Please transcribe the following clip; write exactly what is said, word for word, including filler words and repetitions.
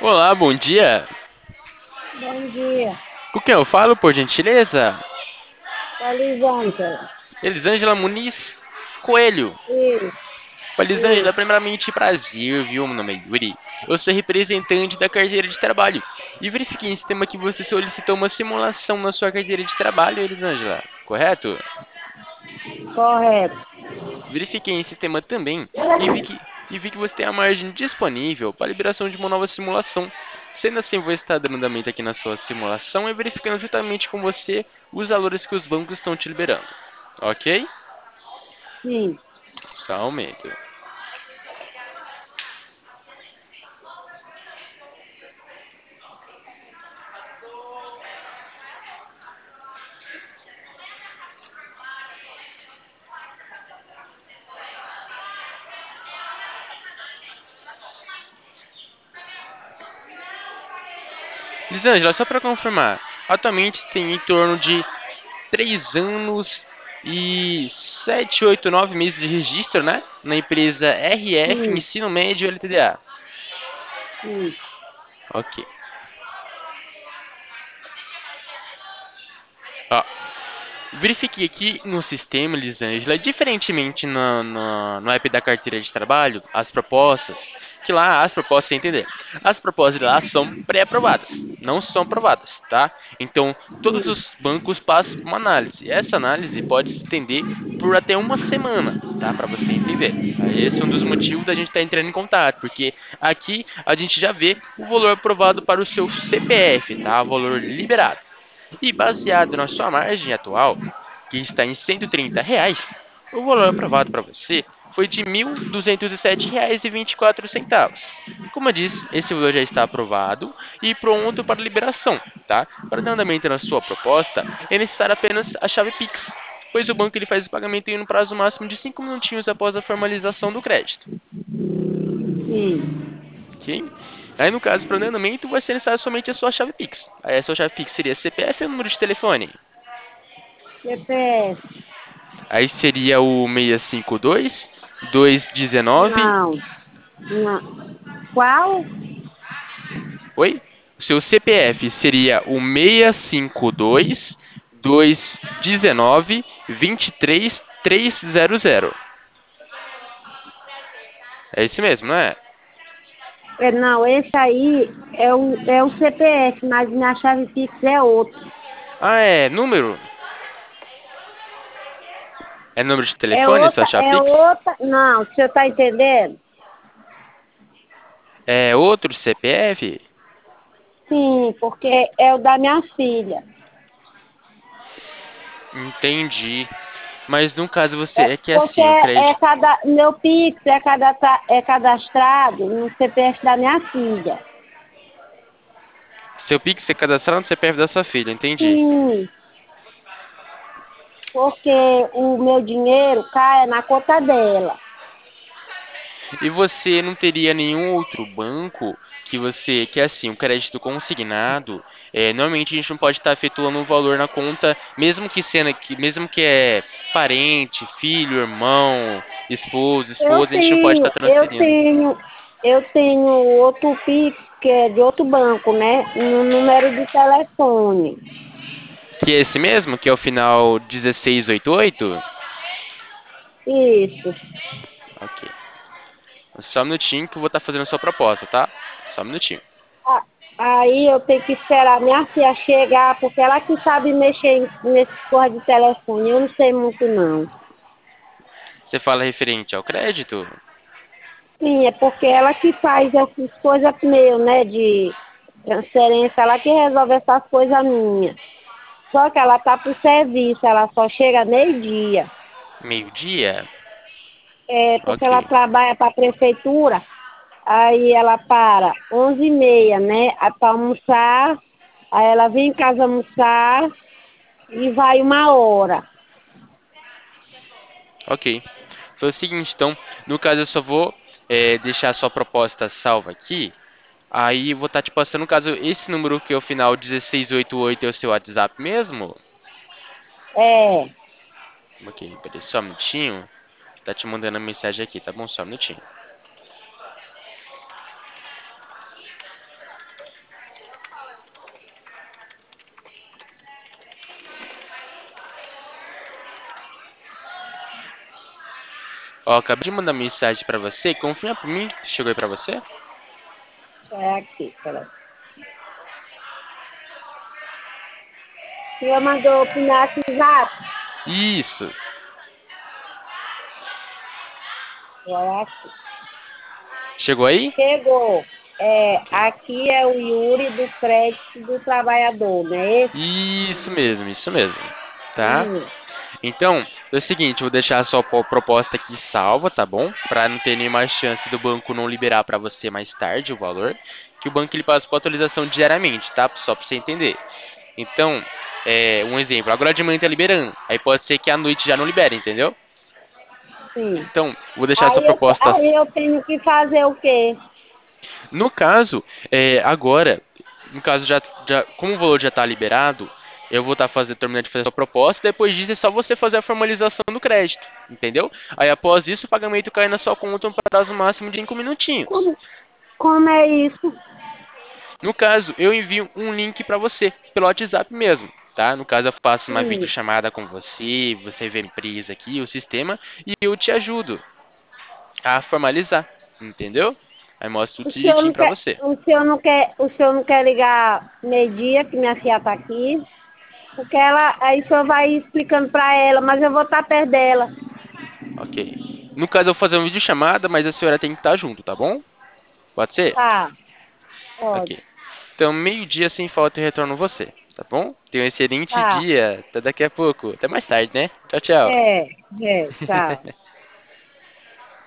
Olá, bom dia. Bom dia. Com quem eu falo, por gentileza? Elisângela. Elisângela Muniz Coelho. Isso, Elisângela, isso. primeiramente, prazer, viu? Meu nome é Yuri. Eu sou representante da carteira de trabalho. E verifiquei em sistema que você solicitou uma simulação na sua carteira de trabalho, Elisângela. Correto? Correto. Verifiquei em sistema também e vi que, e vi que você tem a margem disponível para a liberação de uma nova simulação. Sendo assim, vou estar dando andamento aqui na sua simulação e verificando juntamente com você os valores que os bancos estão te liberando. Ok? Sim. Só um momento. Lisângela, só para confirmar, atualmente tem em torno de três anos e sete, oito, nove meses de registro, né? Na empresa R F Sim, Ensino Médio L T D A. sim. Ok. Ó, verifiquei aqui no sistema, Lisângela, diferentemente no, no, no app da carteira de trabalho, as propostas, que lá as propostas, você entender, as propostas lá são pré-aprovadas, não são aprovadas, tá? Então, todos Sim. os bancos passam por uma análise. Essa análise pode se estender por até uma semana, tá? Para você entender. Tá? Esse é um dos motivos da gente estar entrando em contato, porque aqui a gente já vê o valor aprovado para o seu C P F, tá? O valor liberado. E baseado na sua margem atual, que está em cento e trinta reais, o valor aprovado para você foi de mil duzentos e sete reais e vinte e quatro centavos. Como eu disse, esse valor já está aprovado e pronto para liberação, tá? Para dar andamento na sua proposta, é necessário apenas a chave Pix, pois o banco ele faz o pagamento em um prazo máximo de cinco minutinhos após a formalização do crédito, Sim. ok? Aí no caso, para o andamento, vai ser necessário somente a sua chave Pix. Aí a sua chave Pix seria C P F ou número de telefone? C P F. Aí seria o seis cinco dois, dois um nove. Não. Não. Qual? Oi? O seu C P F seria o seis cinco dois, dois um nove, dois três três zero zero. É esse mesmo, não é? É, não, esse aí é o, é o C P F, mas minha chave Pix é outro. Ah, é número? É número de É telefone, sua outra, chave é Pix? outra. Não, o senhor tá entendendo? É outro C P F? Sim, porque é o da minha filha. Entendi. Mas no caso você É é que é porque assim, o é, é crédito. cada, meu Pix é, cadastra, é cadastrado no C P F da minha filha. Seu Pix é cadastrado no C P F da sua filha, entendi. Sim, porque o meu dinheiro cai na conta dela. E você não teria nenhum outro banco que você, que é assim, um crédito consignado, é, normalmente a gente não pode estar efetuando um valor na conta, mesmo que sendo que, mesmo que é parente, filho, irmão, esposo, Eu esposa, a gente não pode estar tenho, eu transferindo. tenho, eu tenho outro Pix, que é de outro banco, né? No número de telefone. Que é esse mesmo, que é o final dezesseis oitenta e oito? Isso. Ok. Só um minutinho que eu vou estar fazendo a sua proposta, tá? Só um minutinho. A- Aí eu tenho que esperar minha filha chegar, porque ela que sabe mexer nesse porra de telefone. Eu não sei muito, não. Você fala referente ao crédito? Sim, é porque ela que faz essas coisas meu, né? De transferência, ela que resolve essas coisas minhas. Só que ela tá pro serviço, ela só chega meio-dia. Meio-dia? É porque ela Ok. trabalha para a prefeitura, aí ela para onze e meia, né? Para almoçar, aí ela vem em casa almoçar e vai uma hora. Ok. Foi o seguinte, então, no caso eu só vou é, deixar a sua proposta salva aqui. Aí eu vou estar te passando, no caso, esse número que é o final dezesseis oitenta e oito é o seu WhatsApp mesmo? É, Ok, peraí, só um minutinho. Tá te mandando a mensagem aqui, tá bom? Só um minutinho. Ó, acabei de mandar mensagem pra você. Confirma pra mim se chegou aí pra você. É aqui, peraí. O senhor mandou pro meu WhatsApp? Isso. Olha aqui. Chegou aí? Chegou. É, Ok. aqui é o Yuri do crédito do trabalhador, né? Esse? Isso mesmo, isso mesmo. Tá? Hum, Então, é o seguinte, eu vou deixar a sua po- proposta aqui salva, tá bom? Para não ter nenhuma chance do banco não liberar para você mais tarde o valor, que o banco ele passa por atualização diariamente, tá? Só para você entender. Então, é, um exemplo, agora de manhã tá liberando, aí pode ser que à noite já não libere, entendeu? sim. Então, vou deixar essa Aí eu, proposta. aí eu tenho que fazer o quê? No caso, é, agora, no caso já, já, como o valor já está liberado, eu vou estar fazendo, terminando de fazer a sua proposta. Depois disso é só você fazer a formalização do crédito, entendeu? Aí após isso o pagamento cai na sua conta um prazo máximo de cinco minutinhos. Como, como é isso? No caso, eu envio um link para você pelo WhatsApp mesmo, tá? No caso, eu faço uma Sim. videochamada com você, você vê a empresa aqui, o sistema, e eu te ajudo a formalizar, entendeu? Aí mostro O tudo senhor direitinho não para quer, você. o senhor não quer, o senhor não quer ligar meio-dia, que minha filha tá aqui? Porque ela, aí o senhor vai explicando pra ela, mas eu vou estar perto dela. Ok. No caso, eu vou fazer uma videochamada, mas a senhora tem que estar junto, tá bom? Pode ser? Tá, pode. Ok. Então, meio-dia sem falta eu retorno você, tá bom? Tenha um excelente Tá. dia. Até daqui a pouco. Até mais tarde, né? Tchau, tchau. É, é, tá.